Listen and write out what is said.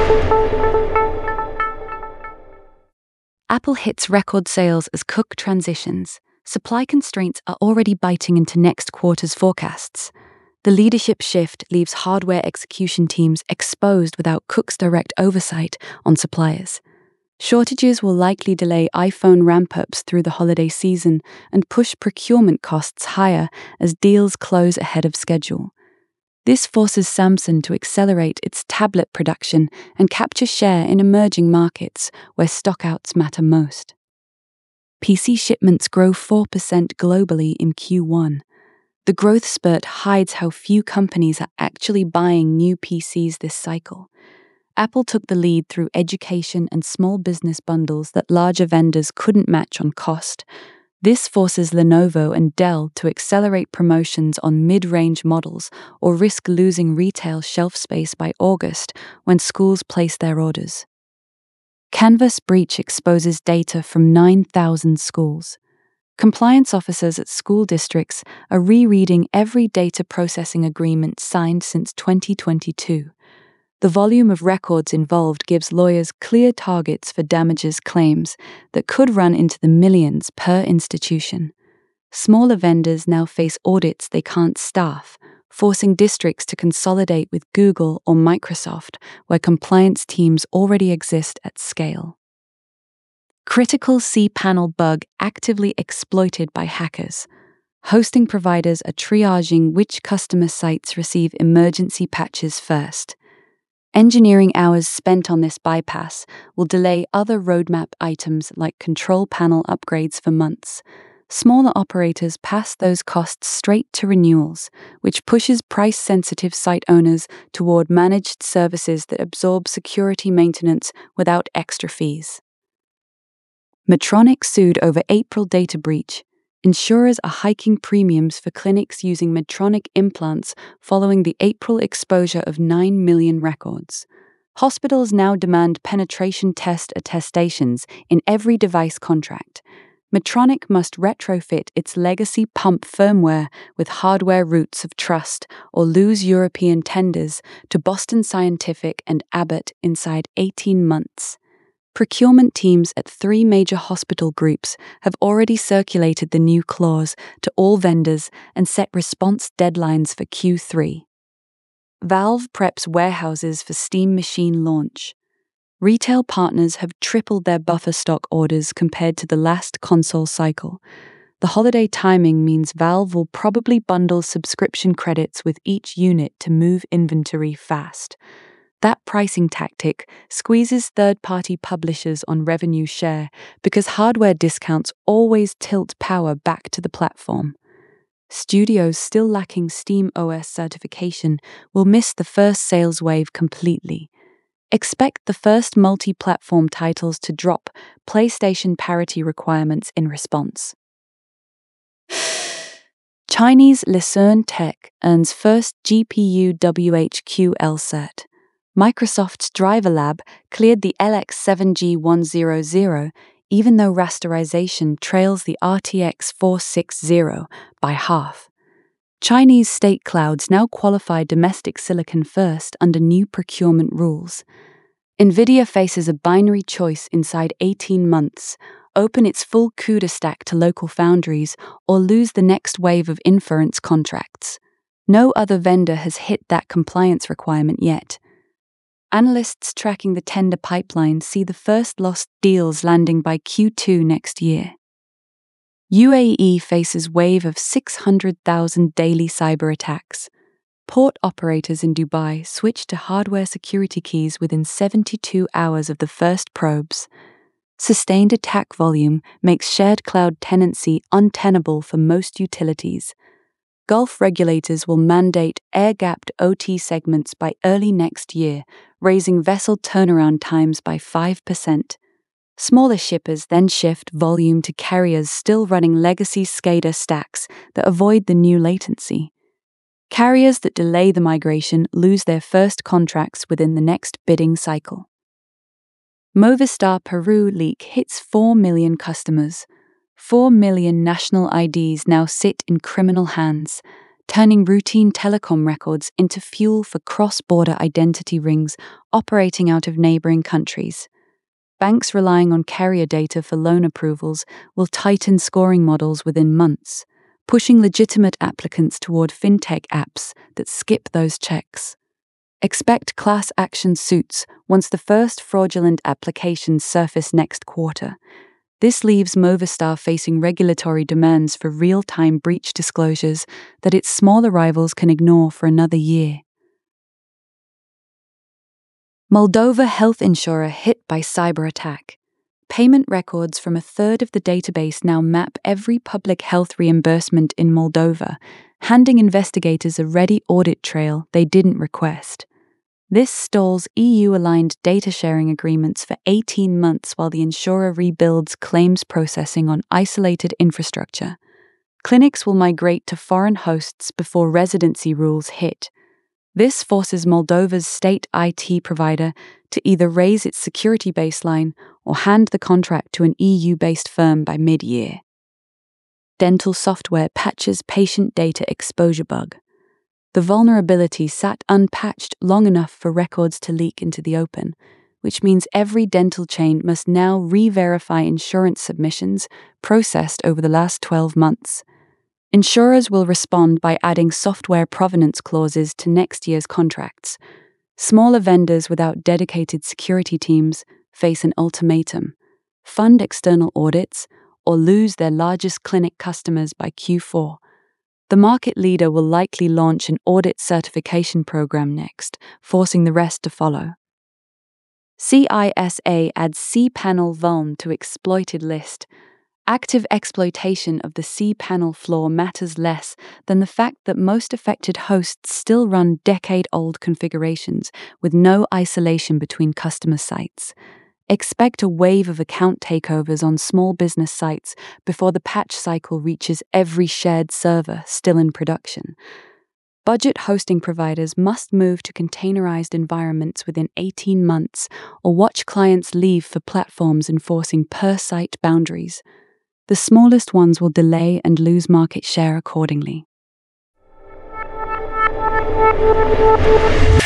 Apple hits record sales as Cook transitions. Supply constraints are already biting into next quarter's forecasts. The leadership shift leaves hardware execution teams exposed without Cook's direct oversight on suppliers. Shortages will likely delay iPhone ramp-ups through the holiday season and push procurement costs higher as deals close ahead of schedule. This forces Samsung to accelerate its tablet production and capture share in emerging markets where stockouts matter most. PC shipments grow 4% globally in Q1. The growth spurt hides how few companies are actually buying new PCs this cycle. Apple took the lead through education and small business bundles that larger vendors couldn't match on cost. This forces Lenovo and Dell to accelerate promotions on mid-range models or risk losing retail shelf space by August when schools place their orders. Canvas breach exposes data from 9,000 schools. Compliance officers at school districts are rereading every data processing agreement signed since 2022. The volume of records involved gives lawyers clear targets for damages claims that could run into the millions per institution. Smaller vendors now face audits they can't staff, forcing districts to consolidate with Google or Microsoft, where compliance teams already exist at scale. Critical cPanel bug actively exploited by hackers. Hosting providers are triaging which customer sites receive emergency patches first. Engineering hours spent on this bypass will delay other roadmap items like control panel upgrades for months. Smaller operators pass those costs straight to renewals, which pushes price-sensitive site owners toward managed services that absorb security maintenance without extra fees. Medtronic sued over April data breach. Insurers are hiking premiums for clinics using Medtronic implants following the April exposure of 9 million records. Hospitals now demand penetration test attestations in every device contract. Medtronic must retrofit its legacy pump firmware with hardware roots of trust or lose European tenders to Boston Scientific and Abbott inside 18 months. Procurement teams at 3 major hospital groups have already circulated the new clause to all vendors and set response deadlines for Q3. Valve preps warehouses for Steam Machine launch. Retail partners have tripled their buffer stock orders compared to the last console cycle. The holiday timing means Valve will probably bundle subscription credits with each unit to move inventory fast. That pricing tactic squeezes third-party publishers on revenue share because hardware discounts always tilt power back to the platform. Studios still lacking SteamOS certification will miss the first sales wave completely. Expect the first multi-platform titles to drop PlayStation parity requirements in response. Chinese Lucerne Tech earns first GPU WHQ LSAT. Microsoft's Driver Lab cleared the LX7G100 even though rasterization trails the RTX 460 by half. Chinese state clouds now qualify domestic silicon first under new procurement rules. NVIDIA faces a binary choice inside 18 months: open its full CUDA stack to local foundries or lose the next wave of inference contracts. No other vendor has hit that compliance requirement yet. Analysts tracking the tender pipeline see the first lost deals landing by Q2 next year. UAE faces wave of 600,000 daily cyber attacks. Port operators in Dubai switched to hardware security keys within 72 hours of the first probes. Sustained attack volume makes shared cloud tenancy untenable for most utilities. Gulf regulators will mandate air-gapped OT segments by early next year, raising vessel turnaround times by 5%. Smaller shippers then shift volume to carriers still running legacy SCADA stacks that avoid the new latency. Carriers that delay the migration lose their first contracts within the next bidding cycle. Movistar Peru leak hits 4 million customers. 4 million national IDs now sit in criminal hands. turning routine telecom records into fuel for cross-border identity rings operating out of neighboring countries. Banks relying on carrier data for loan approvals will tighten scoring models within months, pushing legitimate applicants toward fintech apps that skip those checks. Expect class action suits once the first fraudulent applications surface next quarter. This leaves Movistar facing regulatory demands for real-time breach disclosures that its smaller rivals can ignore for another year. Moldova health insurer hit by cyber attack. Payment records from a third of the database now map every public health reimbursement in Moldova, handing investigators a ready audit trail they didn't request. This stalls EU-aligned data sharing agreements for 18 months while the insurer rebuilds claims processing on isolated infrastructure. Clinics will migrate to foreign hosts before residency rules hit. This forces Moldova's state IT provider to either raise its security baseline or hand the contract to an EU-based firm by mid-year. Dental software patches patient data exposure bug. The vulnerability sat unpatched long enough for records to leak into the open, which means every dental chain must now re-verify insurance submissions processed over the last 12 months. Insurers will respond by adding software provenance clauses to next year's contracts. Smaller vendors without dedicated security teams face an ultimatum: fund external audits or lose their largest clinic customers by Q4. The market leader will likely launch an audit certification program next, forcing the rest to follow. CISA adds cPanel vuln to exploited list. Active exploitation of the cPanel flaw matters less than the fact that most affected hosts still run decade-old configurations with no isolation between customer sites. Expect a wave of account takeovers on small business sites before the patch cycle reaches every shared server still in production. Budget hosting providers must move to containerized environments within 18 months or watch clients leave for platforms enforcing per-site boundaries. The smallest ones will delay and lose market share accordingly.